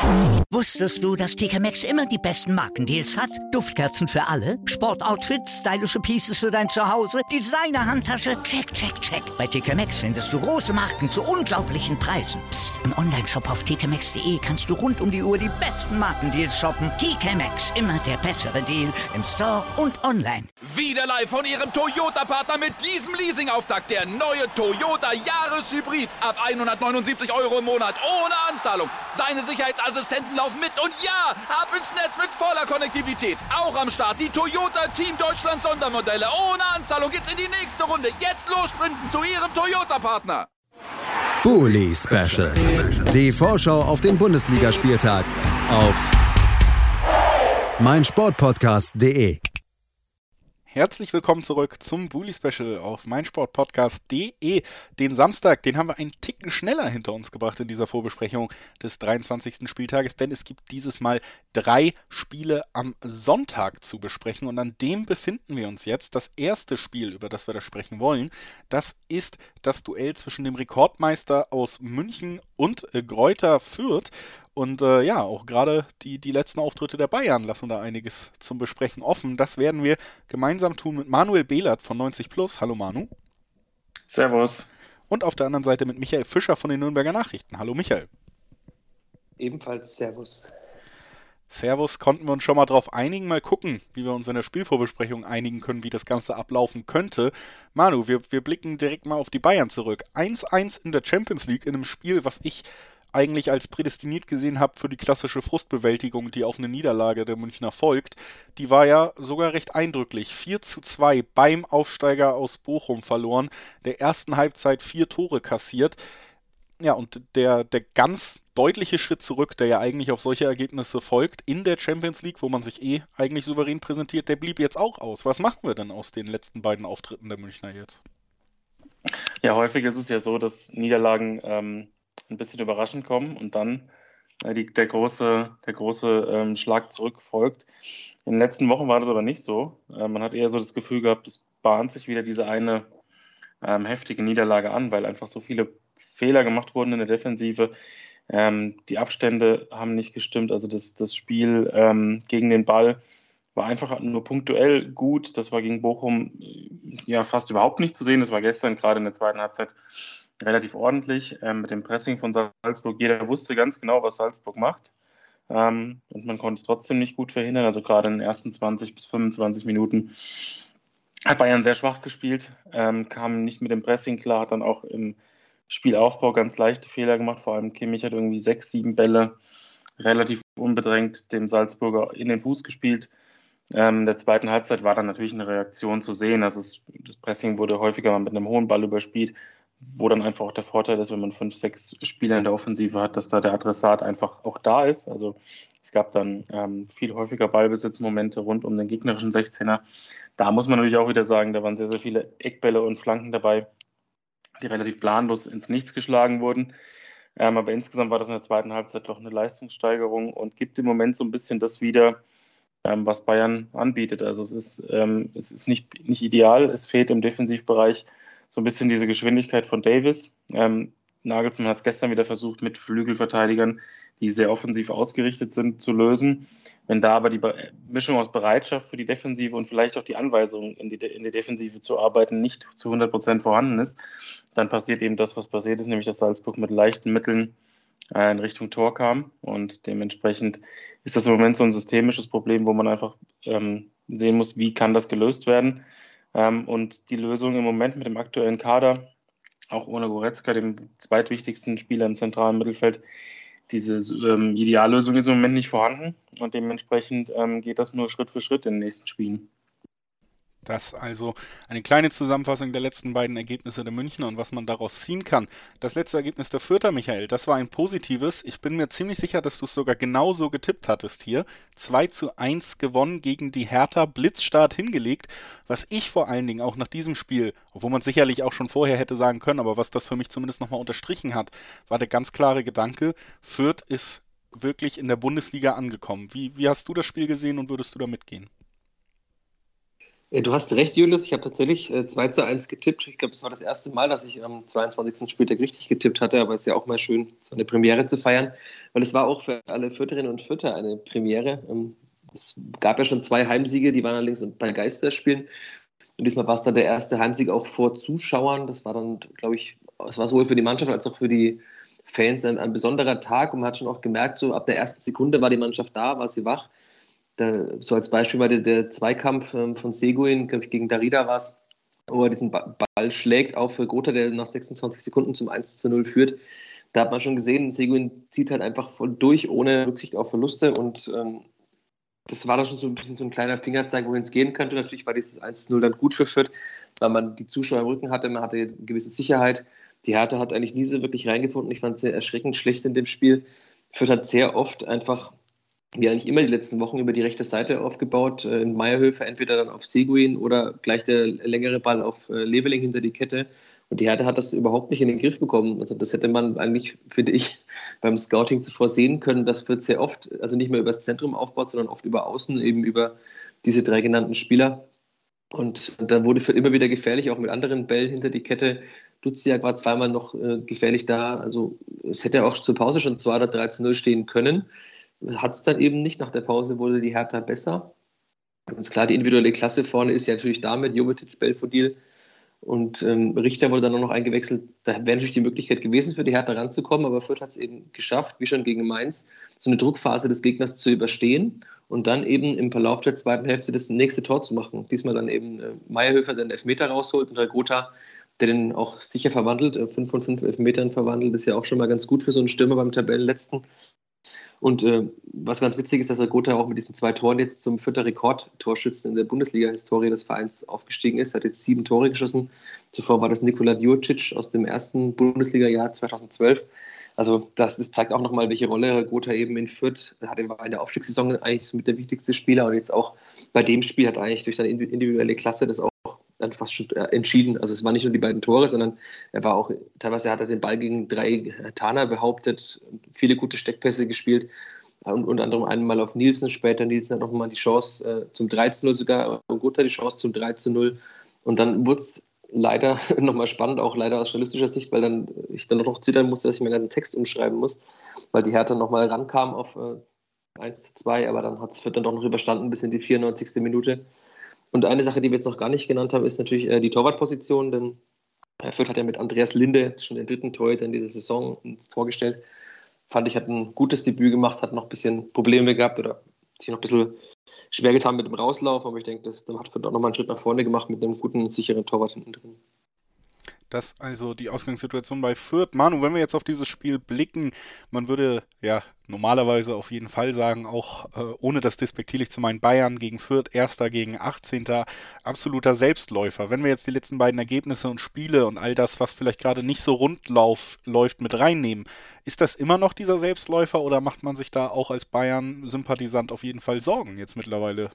Wusstest du, dass TK Maxx immer die besten Markendeals hat? Duftkerzen für alle, Sportoutfits, stylische Pieces für dein Zuhause, Designer-Handtasche, check, check, check. Bei TK Maxx findest du große Marken zu unglaublichen Preisen. Psst. Im Onlineshop auf tkmaxx.de kannst du rund um die Uhr die besten Markendeals shoppen. TK Maxx, immer der bessere Deal im Store und online. Wieder live von Ihrem Toyota-Partner mit diesem Leasing-Auftakt. Der neue Toyota Jahreshybrid. Ab 179 € im Monat. Ohne Anzahlung. Seine Sicherheitsassistenten laufen mit. Und ja, ab ins Netz mit voller Konnektivität. Auch am Start die Toyota Team Deutschland Sondermodelle. Ohne Anzahlung geht's in die nächste Runde. Jetzt los sprinten zu Ihrem Toyota-Partner. Bully Special. Die Vorschau auf den Bundesligaspieltag auf meinsportpodcast.de. Herzlich willkommen zurück zum Bully Special auf meinsportpodcast.de. Den Samstag, den haben wir einen Ticken schneller hinter uns gebracht in dieser Vorbesprechung des 23. Spieltages, denn es gibt dieses Mal 3 Spiele am Sonntag zu besprechen und an dem befinden wir uns jetzt. Das erste Spiel, über das wir da sprechen wollen, das ist das Duell zwischen dem Rekordmeister aus München und Greuther Fürth. Und auch gerade die letzten Auftritte der Bayern lassen da einiges zum Besprechen offen. Das werden wir gemeinsam tun mit Manuel Behlert von 90+. Hallo Manu. Servus. Und auf der anderen Seite mit Michael Fischer von den Nürnberger Nachrichten. Hallo Michael. Ebenfalls Servus. Servus, konnten wir uns schon mal drauf einigen. Mal gucken, wie wir uns in der Spielvorbesprechung einigen können, wie das Ganze ablaufen könnte. Manu, wir blicken direkt mal auf die Bayern zurück. 1-1 in der Champions League in einem Spiel, was ich eigentlich als prädestiniert gesehen habe für die klassische Frustbewältigung, die auf eine Niederlage der Münchner folgt. Die war ja sogar recht eindrücklich. 4-2 beim Aufsteiger aus Bochum verloren. Der ersten Halbzeit 4 Tore kassiert. Ja, und der ganz deutliche Schritt zurück, der ja eigentlich auf solche Ergebnisse folgt, in der Champions League, wo man sich eigentlich souverän präsentiert, der blieb jetzt auch aus. Was machen wir denn aus den letzten beiden Auftritten der Münchner jetzt? Ja, häufig ist es ja so, dass Niederlagen ein bisschen überraschend kommen und dann der große Schlag zurück folgt. In den letzten Wochen war das aber nicht so. Man hat eher so das Gefühl gehabt, es bahnt sich wieder diese eine heftige Niederlage an, weil einfach so viele Fehler gemacht wurden in der Defensive. Die Abstände haben nicht gestimmt. Also das Spiel gegen den Ball war einfach nur punktuell gut. Das war gegen Bochum ja fast überhaupt nicht zu sehen. Das war gestern gerade in der zweiten Halbzeit relativ ordentlich mit dem Pressing von Salzburg. Jeder wusste ganz genau, was Salzburg macht. Und man konnte es trotzdem nicht gut verhindern. Also gerade in den ersten 20 bis 25 Minuten hat Bayern sehr schwach gespielt, kam nicht mit dem Pressing klar, hat dann auch im Spielaufbau ganz leichte Fehler gemacht. Vor allem Kimmich hat irgendwie 6, 7 Bälle relativ unbedrängt dem Salzburger in den Fuß gespielt. In der zweiten Halbzeit war dann natürlich eine Reaktion zu sehen. Also das Pressing wurde häufiger mal mit einem hohen Ball überspielt, wo dann einfach auch der Vorteil ist, wenn man 5, 6 Spieler in der Offensive hat, dass da der Adressat einfach auch da ist. Also es gab dann viel häufiger Ballbesitzmomente rund um den gegnerischen 16er. Da muss man natürlich auch wieder sagen, da waren sehr, sehr viele Eckbälle und Flanken dabei, die relativ planlos ins Nichts geschlagen wurden. Aber insgesamt war das in der zweiten Halbzeit doch eine Leistungssteigerung und gibt im Moment so ein bisschen das wieder, was Bayern anbietet. Also es ist nicht ideal, es fehlt im Defensivbereich so ein bisschen diese Geschwindigkeit von Davis. Nagelsmann hat es gestern wieder versucht, mit Flügelverteidigern, die sehr offensiv ausgerichtet sind, zu lösen. Wenn da aber die Mischung aus Bereitschaft für die Defensive und vielleicht auch die Anweisung, in die Defensive zu arbeiten, nicht zu 100% vorhanden ist, dann passiert eben das, was passiert ist, nämlich dass Salzburg mit leichten Mitteln in Richtung Tor kam. Und dementsprechend ist das im Moment so ein systemisches Problem, wo man einfach sehen muss, wie kann das gelöst werden. Und die Lösung im Moment mit dem aktuellen Kader, auch ohne Goretzka, dem zweitwichtigsten Spieler im zentralen Mittelfeld, diese Ideallösung ist im Moment nicht vorhanden und dementsprechend geht das nur Schritt für Schritt in den nächsten Spielen. Das also eine kleine Zusammenfassung der letzten beiden Ergebnisse der Münchner und was man daraus ziehen kann. Das letzte Ergebnis der Fürther, Michael, das war ein positives. Ich bin mir ziemlich sicher, dass du es sogar genauso getippt hattest hier. 2-1 gewonnen gegen die Hertha, Blitzstart hingelegt. Was ich vor allen Dingen auch nach diesem Spiel, obwohl man sicherlich auch schon vorher hätte sagen können, aber was das für mich zumindest nochmal unterstrichen hat, war der ganz klare Gedanke, Fürth ist wirklich in der Bundesliga angekommen. Wie hast du das Spiel gesehen und würdest du da mitgehen? Du hast recht, Julius. Ich habe tatsächlich 2:1 getippt. Ich glaube, es war das erste Mal, dass ich am 22. Spieltag richtig getippt hatte, aber es ist ja auch mal schön, so eine Premiere zu feiern, weil es war auch für alle Fürtherinnen und Fürther eine Premiere. Es gab ja schon 2 Heimsiege, die waren allerdings bei Geisterspielen. Und diesmal war es dann der erste Heimsieg auch vor Zuschauern. Das war dann, glaube ich, es war sowohl für die Mannschaft als auch für die Fans ein besonderer Tag. Und man hat schon auch gemerkt, so ab der ersten Sekunde war die Mannschaft da, war sie wach. So als Beispiel war der Zweikampf von Seguin, glaube ich, gegen Darida war es, wo er diesen Ball schlägt auf für Gotha, der nach 26 Sekunden zum 1:0 führt. Da hat man schon gesehen, Seguin zieht halt einfach voll durch, ohne Rücksicht auf Verluste. Und das war dann schon so ein bisschen so ein kleiner Fingerzeig, wohin es gehen könnte. Natürlich war dieses 1:0 dann gut für Fürth, weil man die Zuschauer im Rücken hatte, man hatte eine gewisse Sicherheit. Die Hertha hat eigentlich nie so wirklich reingefunden. Ich fand es sehr erschreckend schlecht in dem Spiel. Fürth hat sehr oft einfach, wie eigentlich immer die letzten Wochen, über die rechte Seite aufgebaut. In Meierhöfer entweder dann auf Seguin oder gleich der längere Ball auf Leveling hinter die Kette. Und die Hertha hat das überhaupt nicht in den Griff bekommen. Also das hätte man eigentlich, finde ich, beim Scouting zuvor sehen können, dass Fürth sehr oft, also nicht mehr über das Zentrum aufbaut, sondern oft über Außen, eben über diese 3 genannten Spieler. Und da wurde Fürth immer wieder gefährlich, auch mit anderen Bällen hinter die Kette. Duziak war zweimal noch gefährlich da. Also es hätte auch zur Pause schon 2 oder 3:0 stehen können. Hat es dann eben nicht. Nach der Pause wurde die Hertha besser. Und ist klar, die individuelle Klasse vorne ist ja natürlich da mit Jovetic, Belfodil und Richter wurde dann auch noch eingewechselt. Da wäre natürlich die Möglichkeit gewesen, für die Hertha ranzukommen, aber Fürth hat es eben geschafft, wie schon gegen Mainz, so eine Druckphase des Gegners zu überstehen und dann eben im Verlauf der zweiten Hälfte das nächste Tor zu machen. Diesmal dann eben Meierhöfer, der den Elfmeter rausholt und Gotha, der den auch sicher verwandelt, 5 von 5 Elfmetern verwandelt, ist ja auch schon mal ganz gut für so einen Stürmer beim Tabellenletzten. Und was ganz witzig ist, dass Gotha auch mit diesen 2 Toren jetzt zum 4. Rekordtorschützen in der Bundesliga-Historie des Vereins aufgestiegen ist. Er hat jetzt 7 Tore geschossen. Zuvor war das Nikola Djurcic aus dem ersten Bundesliga-Jahr 2012. Also das zeigt auch nochmal, welche Rolle Gotha eben in Fürth hatte. War in der Aufstiegssaison eigentlich so mit der wichtigste Spieler und jetzt auch bei dem Spiel hat eigentlich durch seine individuelle Klasse das auch dann fast schon entschieden. Also es waren nicht nur die beiden Tore, sondern er war auch, teilweise hat er den Ball gegen 3 Taner behauptet, viele gute Steckpässe gespielt und unter anderem einmal auf Nielsen, später Nielsen hat nochmal die Chance zum 3:0 sogar, und Gotha die Chance zum 3:0 und dann wurde es leider nochmal spannend, auch leider aus journalistischer Sicht, weil ich dann noch zittern musste, dass ich meinen ganzen Text umschreiben muss, weil die Hertha nochmal rankam auf 1:2, aber dann hat es dann doch noch überstanden bis in die 94. Minute. Und eine Sache, die wir jetzt noch gar nicht genannt haben, ist natürlich die Torwartposition, denn Fürth hat ja mit Andreas Linde schon den 3. Torhüter in dieser Saison ins Tor gestellt. Fand ich, hat ein gutes Debüt gemacht, hat noch ein bisschen Probleme gehabt oder sich noch ein bisschen schwer getan mit dem Rauslauf, aber ich denke, das hat Fürth auch nochmal einen Schritt nach vorne gemacht mit einem guten, sicheren Torwart hinten drin. Das also die Ausgangssituation bei Fürth. Manu, wenn wir jetzt auf dieses Spiel blicken, man würde ja normalerweise auf jeden Fall sagen, auch ohne das despektierlich zu meinen, Bayern gegen Fürth, 1. gegen 18. absoluter Selbstläufer. Wenn wir jetzt die letzten beiden Ergebnisse und Spiele und all das, was vielleicht gerade nicht so rund läuft, mit reinnehmen, ist das immer noch dieser Selbstläufer oder macht man sich da auch als Bayern-Sympathisant auf jeden Fall Sorgen jetzt mittlerweile?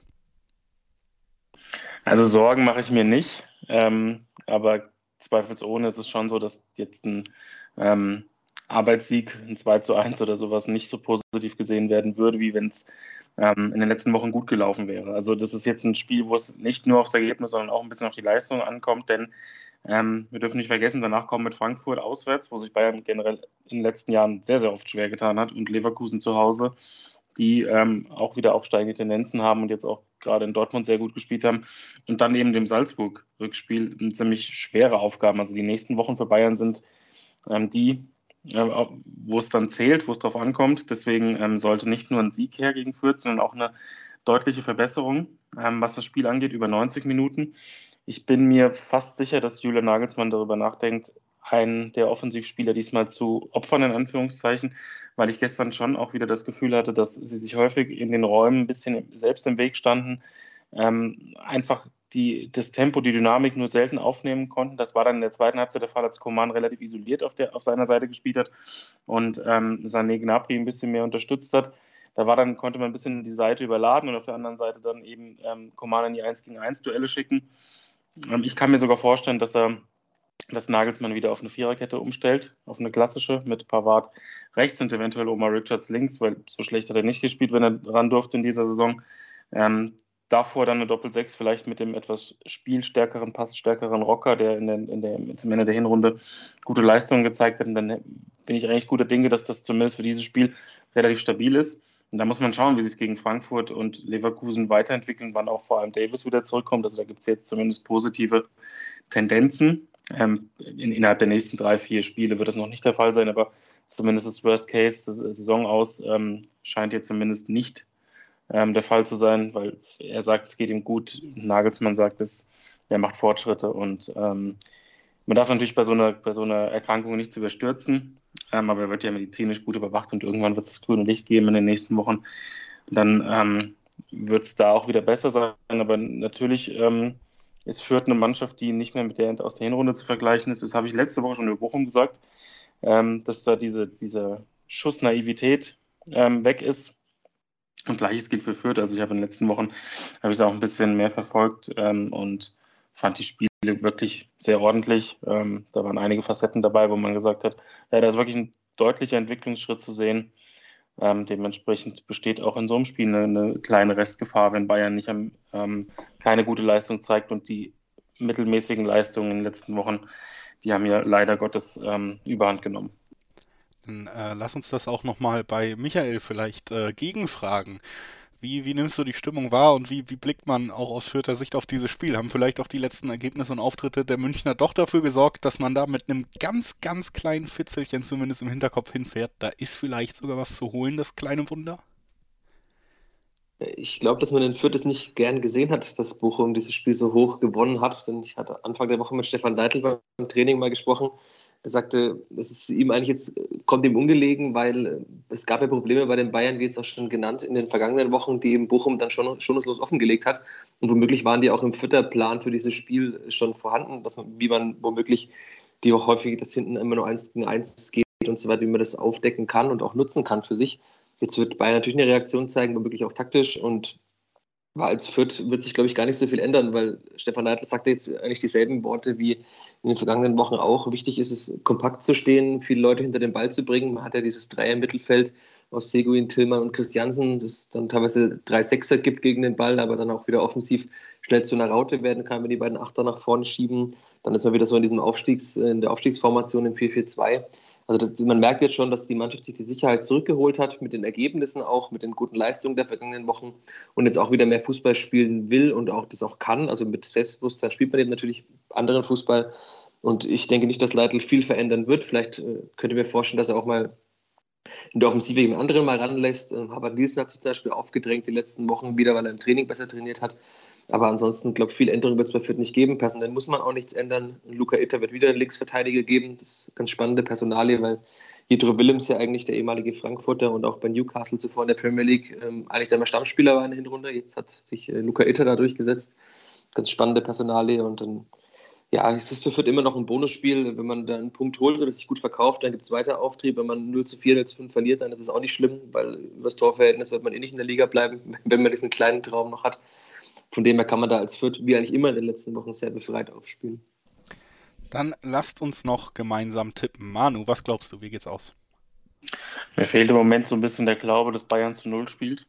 Also Sorgen mache ich mir nicht, aber zweifelsohne ist es schon so, dass jetzt ein Arbeitssieg, ein 2:1 oder sowas nicht so positiv gesehen werden würde, wie wenn es in den letzten Wochen gut gelaufen wäre. Also das ist jetzt ein Spiel, wo es nicht nur aufs Ergebnis, sondern auch ein bisschen auf die Leistung ankommt, denn wir dürfen nicht vergessen, danach kommen mit Frankfurt auswärts, wo sich Bayern generell in den letzten Jahren sehr, sehr oft schwer getan hat, und Leverkusen zu Hause, die auch wieder aufsteigende Tendenzen haben und jetzt auch gerade in Dortmund sehr gut gespielt haben. Und dann eben dem Salzburg-Rückspiel eine ziemlich schwere Aufgaben. Also die nächsten Wochen für Bayern sind die, wo es dann zählt, wo es drauf ankommt. Deswegen sollte nicht nur ein Sieg her gegen Fürth, sondern auch eine deutliche Verbesserung, was das Spiel angeht, über 90 Minuten. Ich bin mir fast sicher, dass Julian Nagelsmann darüber nachdenkt, einen der Offensivspieler diesmal zu opfern, in Anführungszeichen, weil ich gestern schon auch wieder das Gefühl hatte, dass sie sich häufig in den Räumen ein bisschen selbst im Weg standen, einfach das Tempo, die Dynamik nur selten aufnehmen konnten. Das war dann in der zweiten Halbzeit der Fall, als Coman relativ isoliert auf seiner Seite gespielt hat und Sané Gnabry ein bisschen mehr unterstützt hat. Konnte man ein bisschen die Seite überladen und auf der anderen Seite dann eben Coman in die 1-gegen-1 Duelle schicken. Ich kann mir sogar vorstellen, dass Nagelsmann wieder auf eine Viererkette umstellt, auf eine klassische mit Pavard rechts und eventuell Omar Richards links, weil so schlecht hat er nicht gespielt, wenn er ran durfte in dieser Saison. Davor dann eine Doppel-6, vielleicht mit dem etwas spielstärkeren, passstärkeren Rocker, der zum Ende der Hinrunde gute Leistungen gezeigt hat. Und dann bin ich eigentlich guter Dinge, dass das zumindest für dieses Spiel relativ stabil ist. Und da muss man schauen, wie sich gegen Frankfurt und Leverkusen weiterentwickeln, wann auch vor allem Davis wieder zurückkommt. Also da gibt es jetzt zumindest positive Tendenzen. Innerhalb der nächsten 3-4 Spiele wird das noch nicht der Fall sein, aber zumindest das Worst Case, das Saison aus, scheint jetzt zumindest nicht der Fall zu sein, weil er sagt, es geht ihm gut. Nagelsmann sagt, er macht Fortschritte und man darf natürlich bei so einer Erkrankung nicht zu überstürzen, aber er wird ja medizinisch gut überwacht und irgendwann wird es das grüne Licht geben in den nächsten Wochen. Dann wird es da auch wieder besser sein, aber natürlich ist Fürth eine Mannschaft, die nicht mehr mit der aus der Hinrunde zu vergleichen ist. Das habe ich letzte Woche schon über Bochum gesagt, dass da diese Schussnaivität weg ist. Und Gleiches gilt für Fürth. Also ich habe in den letzten Wochen es auch ein bisschen mehr verfolgt und fand die Spiele wirklich sehr ordentlich. Da waren einige Facetten dabei, wo man gesagt hat, ja, da ist wirklich ein deutlicher Entwicklungsschritt zu sehen. Dementsprechend besteht auch in so einem Spiel eine kleine Restgefahr, wenn Bayern nicht keine gute Leistung zeigt und die mittelmäßigen Leistungen in den letzten Wochen, die haben ja leider Gottes Überhand genommen. Dann lass uns das auch nochmal bei Michael vielleicht gegenfragen. Wie nimmst du die Stimmung wahr und wie blickt man auch aus Fürther Sicht auf dieses Spiel? Haben vielleicht auch die letzten Ergebnisse und Auftritte der Münchner doch dafür gesorgt, dass man da mit einem ganz, ganz kleinen Fitzelchen zumindest im Hinterkopf hinfährt? Da ist vielleicht sogar was zu holen, das kleine Wunder? Ich glaube, dass man in Fürth es nicht gern gesehen hat, dass Bochum dieses Spiel so hoch gewonnen hat. Denn ich hatte Anfang der Woche mit Stefan Neitl beim Training mal gesprochen. Er sagte, es ist ihm eigentlich jetzt, kommt ihm ungelegen, weil es gab ja Probleme bei den Bayern, wie jetzt auch schon genannt, in den vergangenen Wochen, die eben Bochum dann schon schonungslos offengelegt hat. Und womöglich waren die auch im Fürther Plan für dieses Spiel schon vorhanden, wie man womöglich die auch häufig, dass hinten immer nur 1 gegen 1 geht und so weiter, wie man das aufdecken kann und auch nutzen kann für sich. Jetzt wird Bayern natürlich eine Reaktion zeigen, womöglich auch taktisch, und als Fürth wird sich, glaube ich, gar nicht so viel ändern, weil Stefan Neitl sagte jetzt eigentlich dieselben Worte wie in den vergangenen Wochen auch. Wichtig ist es, kompakt zu stehen, viele Leute hinter den Ball zu bringen. Man hat ja dieses Dreier-Mittelfeld aus Seguin, Tillmann und Christiansen, das dann teilweise 3 Sechser gibt gegen den Ball, aber dann auch wieder offensiv schnell zu einer Raute werden kann, wenn die beiden Achter nach vorne schieben. Dann ist man wieder so in der Aufstiegsformation im 4-4-2. Also man merkt jetzt schon, dass die Mannschaft sich die Sicherheit zurückgeholt hat, mit den Ergebnissen auch, mit den guten Leistungen der vergangenen Wochen, und jetzt auch wieder mehr Fußball spielen will und auch das auch kann. Also mit Selbstbewusstsein spielt man eben natürlich anderen Fußball, und ich denke nicht, dass Leitl viel verändern wird. Vielleicht könnte ich mir vorstellen, dass er auch mal in der Offensive jemand anderen mal ranlässt. Harvard Nielsen hat sich zum Beispiel aufgedrängt die letzten Wochen wieder, weil er im Training besser trainiert hat. Aber ansonsten, glaube ich, viel Änderung wird es bei Fürth nicht geben. Personell muss man auch nichts ändern. Luca Itter wird wieder einen Linksverteidiger geben. Das ist eine ganz spannende Personalie, weil Jedro Willems ja eigentlich der ehemalige Frankfurter und auch bei Newcastle zuvor in der Premier League eigentlich der Stammspieler war in der Hinrunde. Jetzt hat sich Luca Itter da durchgesetzt. Ganz spannende Personalie, und dann, ja, es ist für Fürth immer noch ein Bonusspiel. Wenn man da einen Punkt holt oder sich gut verkauft, dann gibt es weiter Auftrieb. Wenn man 0-4, 0-5 verliert, dann ist es auch nicht schlimm, weil über das Torverhältnis wird man nicht in der Liga bleiben, wenn man diesen kleinen Traum noch hat. Von dem her kann man da als Fürth, wie eigentlich immer in den letzten Wochen, sehr befreit aufspielen. Dann lasst uns noch gemeinsam tippen. Manu, was glaubst du, wie geht's aus? Mir fehlt im Moment so ein bisschen der Glaube, dass Bayern zu 0 spielt.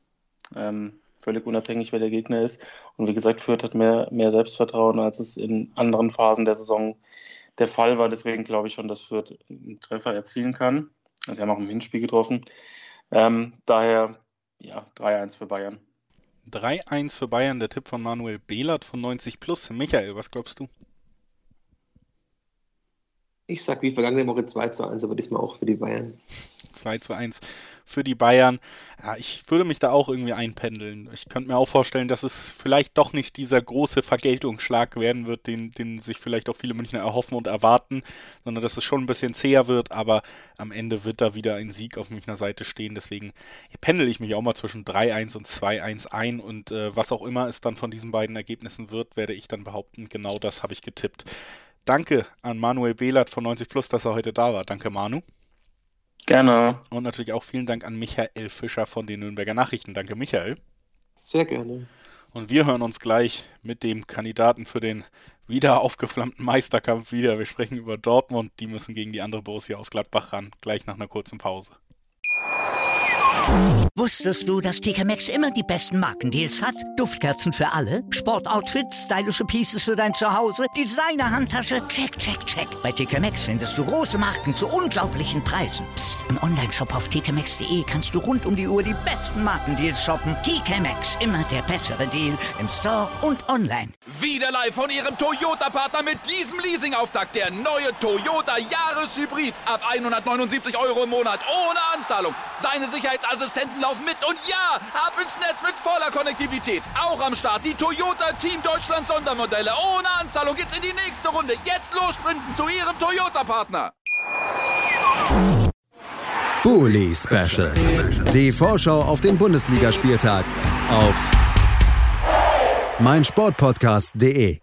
Völlig unabhängig, wer der Gegner ist. Und wie gesagt, Fürth hat mehr Selbstvertrauen, als es in anderen Phasen der Saison der Fall war. Deswegen glaube ich schon, dass Fürth einen Treffer erzielen kann. Also sie haben auch im Hinspiel getroffen. Daher, ja, 3-1 für Bayern. 3-1 für Bayern, der Tipp von Manuel Behlert von 90+. Michael, was glaubst du? Ich sag wie vergangene Woche 2-1, aber diesmal auch für die Bayern. 2-1 für die Bayern. Ja, ich würde mich da auch irgendwie einpendeln. Ich könnte mir auch vorstellen, dass es vielleicht doch nicht dieser große Vergeltungsschlag werden wird, den sich vielleicht auch viele Münchner erhoffen und erwarten, sondern dass es schon ein bisschen zäher wird, aber am Ende wird da wieder ein Sieg auf Münchner Seite stehen. Deswegen pendel ich mich auch mal zwischen 3-1 und 2-1 ein, und was auch immer es dann von diesen beiden Ergebnissen wird, werde ich dann behaupten, genau das habe ich getippt. Danke an Manuel Behlert von 90+, dass er heute da war. Danke, Manu. Gerne. Und natürlich auch vielen Dank an Michael Fischer von den Nürnberger Nachrichten. Danke, Michael. Sehr gerne. Und wir hören uns gleich mit dem Kandidaten für den wieder aufgeflammten Meisterkampf wieder. Wir sprechen über Dortmund. Die müssen gegen die andere Borussia aus Gladbach ran. Gleich nach einer kurzen Pause. Wusstest du, dass TK Maxx immer die besten Markendeals hat? Duftkerzen für alle, Sportoutfits, stylische Pieces für dein Zuhause, Designer-Handtasche, check, check, check. Bei TK Maxx findest du große Marken zu unglaublichen Preisen. Psst. Im Onlineshop auf tkmaxx.de kannst du rund um die Uhr die besten Markendeals shoppen. TK Maxx, immer der bessere Deal im Store und online. Wieder live von Ihrem Toyota-Partner mit diesem Leasing-Auftakt. Der neue Toyota Jahreshybrid. Ab 179 € im Monat. Ohne Anzahlung. Seine Sicherheitsassistenten laufen mit. Und ja, ab ins Netz mit voller Konnektivität. Auch am Start die Toyota Team Deutschland Sondermodelle. Ohne Anzahlung geht's in die nächste Runde. Jetzt los sprinten zu Ihrem Toyota-Partner. Bully Special. Die Vorschau auf den Bundesligaspieltag auf meinsportpodcast.de.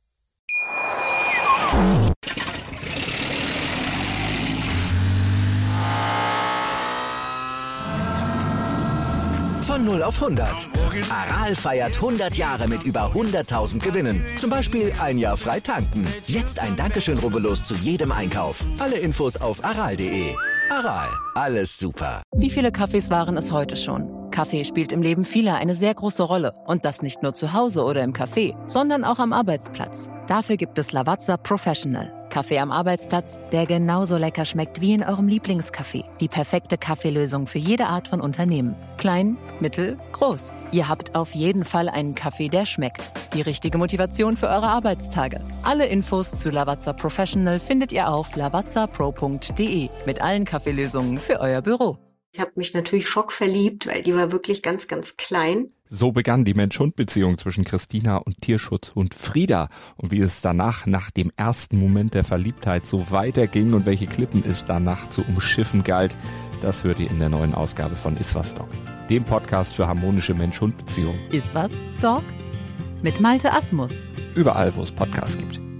Von 0 auf 100. Aral feiert 100 Jahre mit über 100.000 Gewinnen. Zum Beispiel ein Jahr frei tanken. Jetzt ein Dankeschön, rubbellos zu jedem Einkauf. Alle Infos auf aral.de. Aral, alles super. Wie viele Kaffees waren es heute schon? Kaffee spielt im Leben vieler eine sehr große Rolle. Und das nicht nur zu Hause oder im Café, sondern auch am Arbeitsplatz. Dafür gibt es Lavazza Professional. Kaffee am Arbeitsplatz, der genauso lecker schmeckt wie in eurem Lieblingscafé. Die perfekte Kaffeelösung für jede Art von Unternehmen. Klein, mittel, groß. Ihr habt auf jeden Fall einen Kaffee, der schmeckt. Die richtige Motivation für eure Arbeitstage. Alle Infos zu Lavazza Professional findet ihr auf lavazzapro.de mit allen Kaffeelösungen für euer Büro. Ich habe mich natürlich schockverliebt, weil die war wirklich ganz, ganz klein. So begann die Mensch-Hund-Beziehung zwischen Christina und Tierschutzhund Frieda. Und wie es danach, nach dem ersten Moment der Verliebtheit, so weiterging und welche Klippen es danach zu umschiffen galt, das hört ihr in der neuen Ausgabe von Iswas Dog, dem Podcast für harmonische Mensch-Hund-Beziehungen. Iswas Dog? Mit Malte Asmus. Überall, wo es Podcasts gibt.